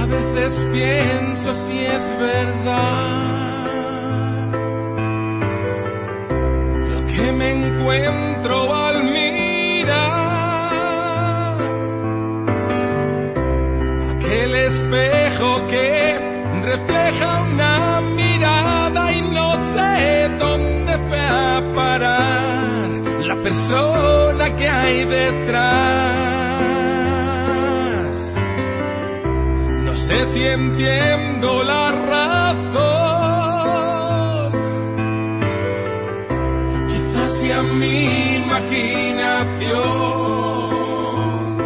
veces pienso si es verdad lo que me encuentro al mirar aquel espejo que refleja una mirada y no sé dónde fue a parar la persona que hay detrás. No sé si entiendo la razón, quizás sea mi imaginación.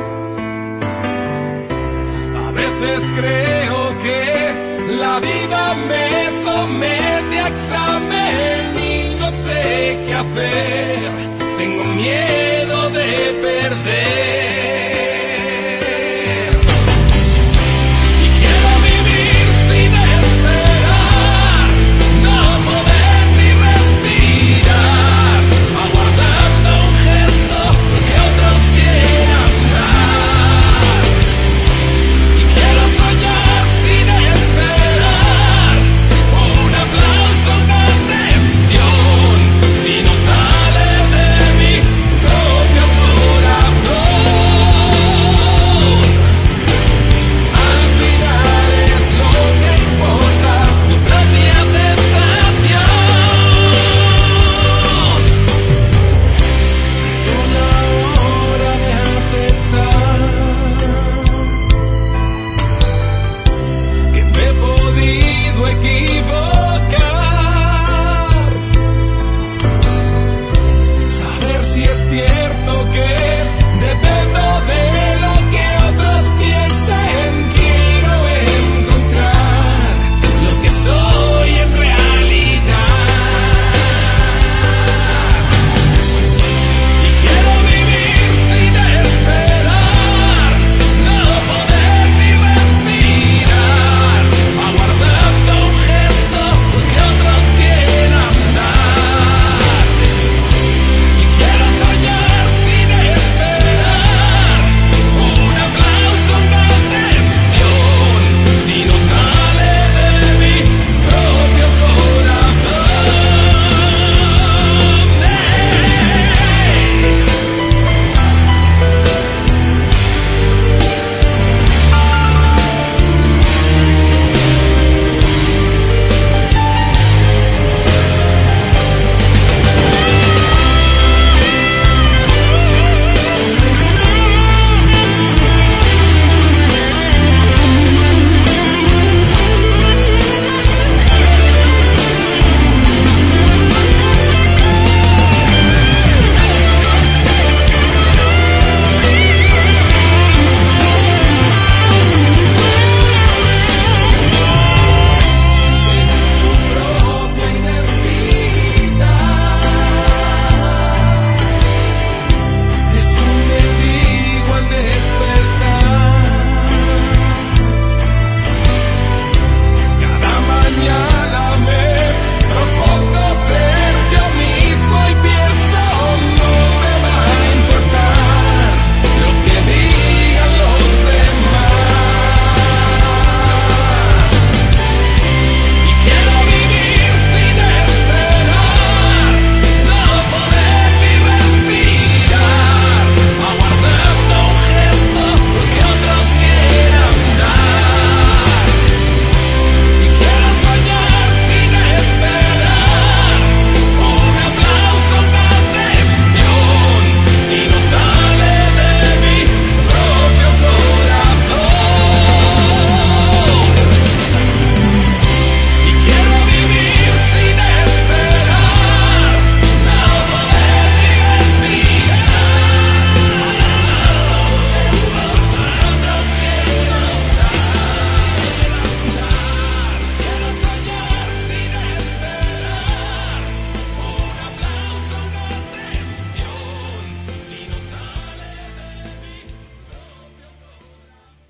A veces creo que la vida me somete a examen y no sé qué hacer. Tengo miedo de perder.